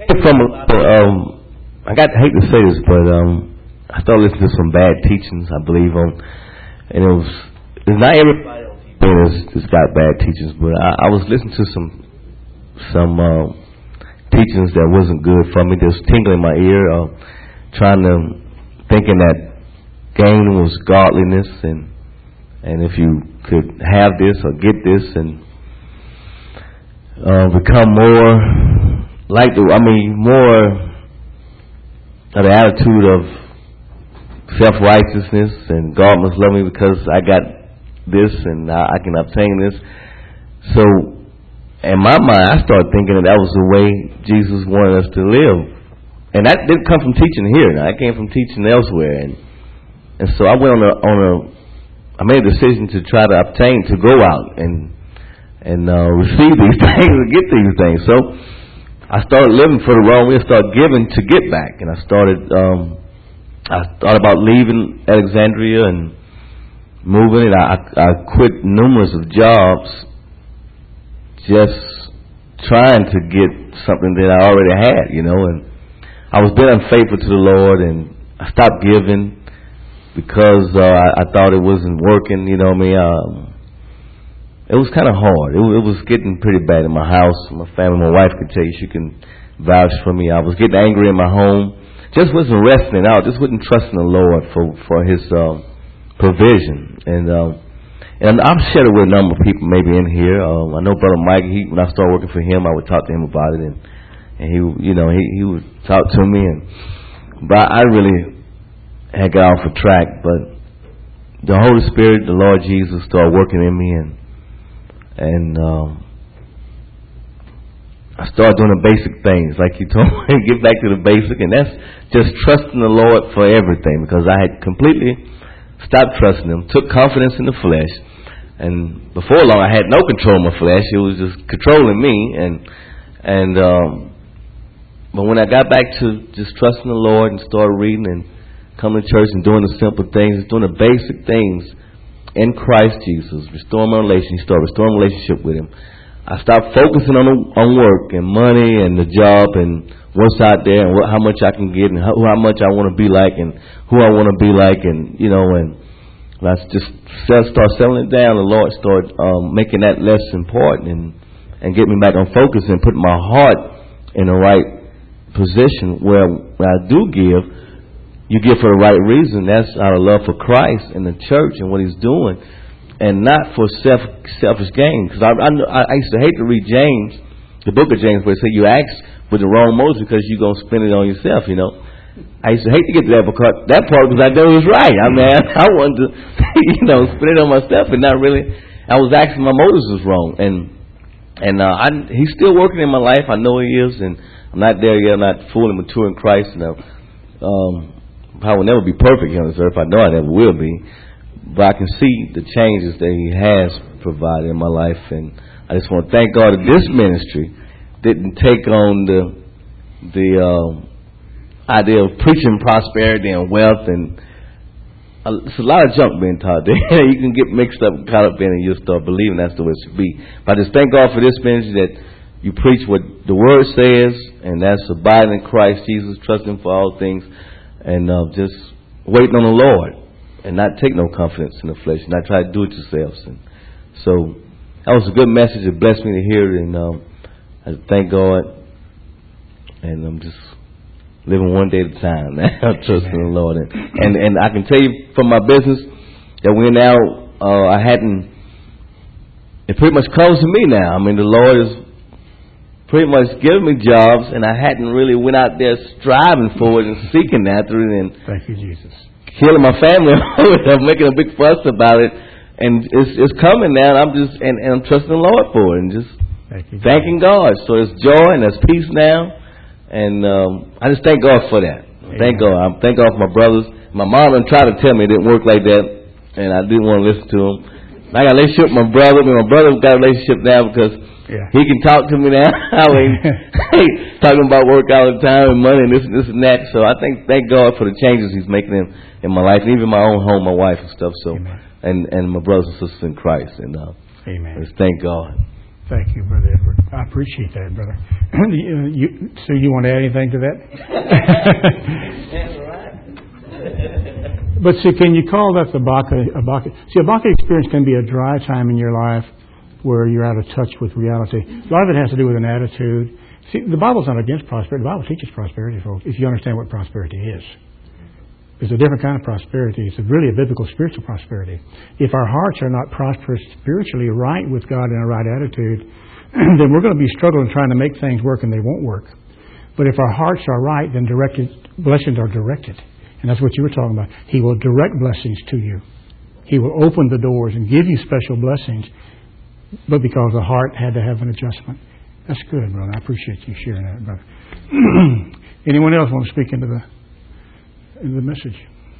came from, um, I got, I hate to say this, but um, I started listening to some bad teachings, I believe, on, and it was, it's not everybody on T V that's got bad teachings, but I, I was listening to some, some uh, teachings that wasn't good for me, just tingling in my ear, uh, trying to, thinking that gain was godliness, and and if you could have this or get this and uh, become more like the, I mean, more of the attitude of self-righteousness and God must love me because I got this and I, I can obtain this. So in my mind, I started thinking that that was the way Jesus wanted us to live. And that didn't come from teaching here. Now, that came from teaching elsewhere. And and so I went on a, on a, I made a decision to try to obtain, to go out and and uh, receive these things and get these things. So I started living for the wrong way. I started giving to get back. And I started, um, I thought about leaving Alexandria and moving. And I, I quit numerous of jobs just trying to get something that I already had, you know. And I was being unfaithful to the Lord, and I stopped giving because uh, I, I thought it wasn't working, you know what I mean. Um, it was kind of hard. It, it was getting pretty bad in my house. My family, my wife could tell you, she can vouch for me. I was getting angry in my home. Just wasn't resting out. Just wasn't trusting the Lord for, for His um, provision. And um, and I've shared it with a number of people maybe in here. Um, I know Brother Mike, he, when I started working for him, I would talk to him about it. And, and he, you know, he, he would talk to me. And but I really had got off a track. But the Holy Spirit, the Lord Jesus, started working in me. And And um, I started doing the basic things, like you told me, get back to the basic, and that's just trusting the Lord for everything, because I had completely stopped trusting Him, took confidence in the flesh, and before long I had no control of my flesh; it was just controlling me. And and um, but when I got back to just trusting the Lord and started reading and coming to church and doing the simple things, doing the basic things in Christ Jesus, restoring my relationship, start restoring relationship with Him. I stopped focusing on on work and money and the job and what's out there and what, how much I can get and how, how much I want to be like and who I want to be like, and you know, and I just start settling it down. The Lord started um, making that less important and and get me back on focus and put my heart in the right position where when I do give, you give for the right reason. That's out of love for Christ and the church and what He's doing, and not for self selfish gain. Because I, I I used to hate to read James, the book of James, where it said you ask with the wrong motives because you're gonna spend it on yourself. You know, I used to hate to get to that because that part because I know it was right. I mean, I wanted to, you know, spend it on myself and not really. I was asking my motives was wrong, and and uh, I, He's still working in my life. I know He is, and I'm not there yet. I'm not fully mature in Christ now. Um, I will never be perfect here on this earth. I know I never will be. But I can see the changes that He has provided in my life. And I just want to thank God that this ministry didn't take on the the um, idea of preaching prosperity and wealth. And uh, it's a lot of junk being taught there. You can get mixed up and caught up in it, and you'll start believing that's the way it should be. But I just thank God for this ministry that you preach what the Word says, and that's abiding in Christ Jesus, trusting for all things. And uh, just waiting on the Lord and not take no confidence in the flesh and not try to do it yourselves. And so that was a good message. It blessed me to hear it. And um, I thank God. And I'm just living one day at a time now, trusting the Lord. And, and and I can tell you from my business that we're now, uh, I hadn't, it pretty much comes to me now. I mean, the Lord is pretty much giving me jobs, and I hadn't really went out there striving for it and seeking after it, and thank you, Jesus, killing my family over it, making a big fuss about it, and it's it's coming now. And I'm just and, and I'm trusting the Lord for it, and just thank you, thanking God. So there's joy and there's peace now, and um, I just thank God for that. Amen. Thank God. I'm thank God for my brothers. My mom tried to tell me it didn't work like that, and I didn't want to listen to them. I got a relationship with my brother. My brother got a relationship now because. Yeah. He can talk to me now. I mean, talking about work all the time and money and this and this and that. So I think thank God for the changes He's making in, in my life, and even my own home, my wife and stuff. So, Amen. and and my brothers and sisters in Christ. And uh, Amen. Just thank God. Thank you, Brother Edward. I appreciate that, brother. you, so you want to add anything to that? But see, can you call that the Baka? A Baka? See, a Baka experience can be a dry time in your life where you're out of touch with reality. A lot of it has to do with an attitude. See, the Bible's not against prosperity. The Bible teaches prosperity, folks, if you understand what prosperity is. There's a different kind of prosperity. It's a really a biblical spiritual prosperity. If our hearts are not prosperous spiritually right with God and a right attitude, then we're going to be struggling trying to make things work and they won't work. But if our hearts are right, then directed blessings are directed. And that's what you were talking about. He will direct blessings to you. He will open the doors and give you special blessings, but because the heart had to have an adjustment. That's good, brother. I appreciate you sharing that, brother. Anyone else want to speak into the into the message?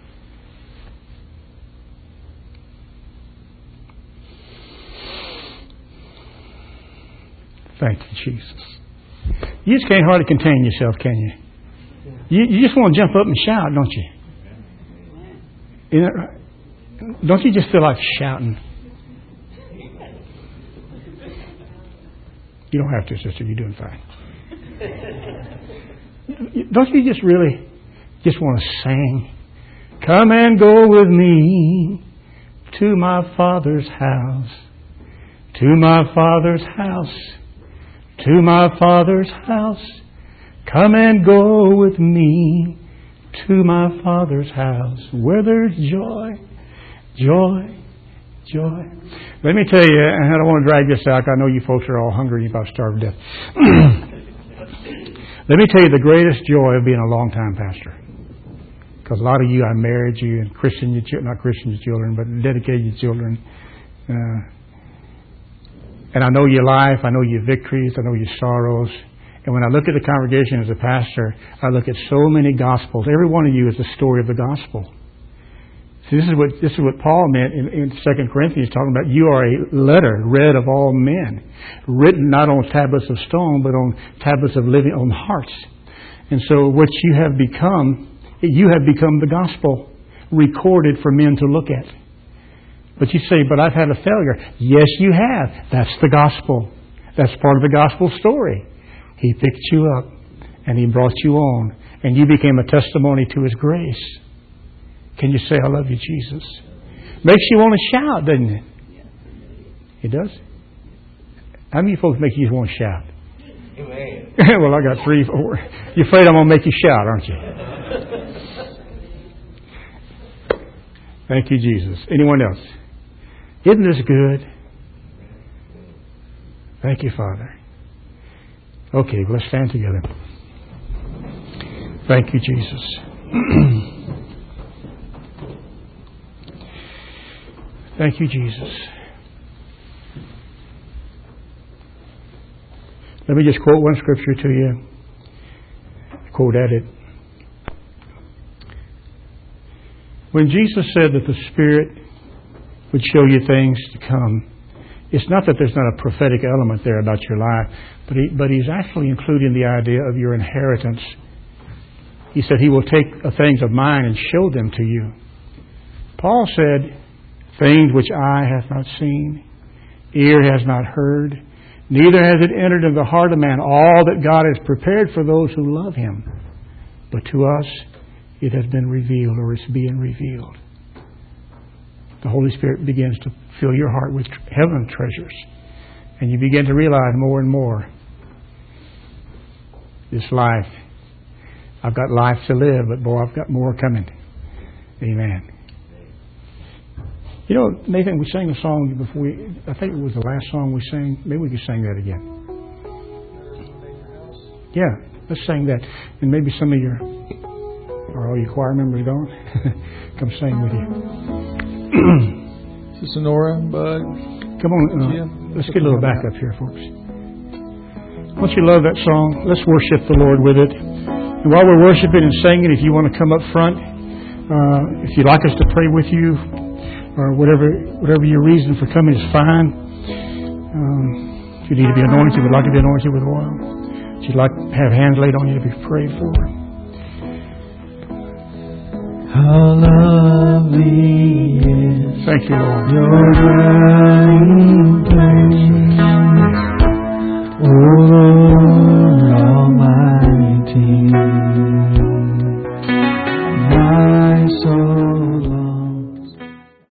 Thank you, Jesus. You just can't hardly contain yourself, can you? You, you just want to jump up and shout, don't you? Isn't that right? Don't you just feel like shouting? You don't have to, sister. You're doing fine. Don't you just really just want to sing? Come and go with me to my Father's house. To my Father's house. To my Father's house. Come and go with me to my Father's house, where there's joy, joy, joy. Let me tell you, and I don't want to drag this out. I know you folks are all hungry, you're about to starve to death. Let me tell you the greatest joy of being a long-time pastor. Because a lot of you, I married you, and Christian, your children, not Christian your children, but dedicated your children. Uh, and I know your life, I know your victories, I know your sorrows. And when I look at the congregation as a pastor, I look at so many gospels. Every one of you is the story of the gospel. See, this is what this is what Paul meant in, in Second Corinthians, talking about you are a letter read of all men, written not on tablets of stone, but on tablets of living, on hearts. And so what you have become, you have become the gospel, recorded for men to look at. But you say, but I've had a failure. Yes, you have. That's the gospel. That's part of the gospel story. He picked you up and He brought you on and you became a testimony to His grace. Can you say, I love you, Jesus? Makes you want to shout, doesn't it? It does? How many folks make you want to shout? Amen. Well, I got three, four. You're afraid I'm going to make you shout, aren't you? Thank you, Jesus. Anyone else? Isn't this good? Thank you, Father. Okay, let's stand together. Thank you, Jesus. Thank you, Jesus. Let me just quote one scripture to you. Quote at it. When Jesus said that the Spirit would show you things to come, it's not that there's not a prophetic element there about your life, but he, but He's actually including the idea of your inheritance. He said He will take things of mine and show them to you. Paul said, things which eye hath not seen, ear has not heard, neither has it entered into the heart of man all that God has prepared for those who love Him. But to us it has been revealed, or it's being revealed. The Holy Spirit begins to fill your heart with heaven treasures. And you begin to realize more and more, this life, I've got life to live, but boy, I've got more coming. Amen. You know, Nathan, we sang a song before we, I think it was the last song we sang. Maybe we could sing that again. Yeah, let's sing that. And maybe some of your, or all your choir members don't, come sing with you. Sister Nora, Bud. Come on, uh, let's get a little back up here, folks. Don't you love that song? Let's worship the Lord with it. And while we're worshiping and singing, if you want to come up front, uh, if you'd like us to pray with you, or whatever whatever your reason for coming is fine. Um, if you need to be anointed, you would like to be anointed with oil. If you'd like to have hands laid on you to be prayed for. How lovely is Thank you, Lord. Your dwelling place. Lord Almighty.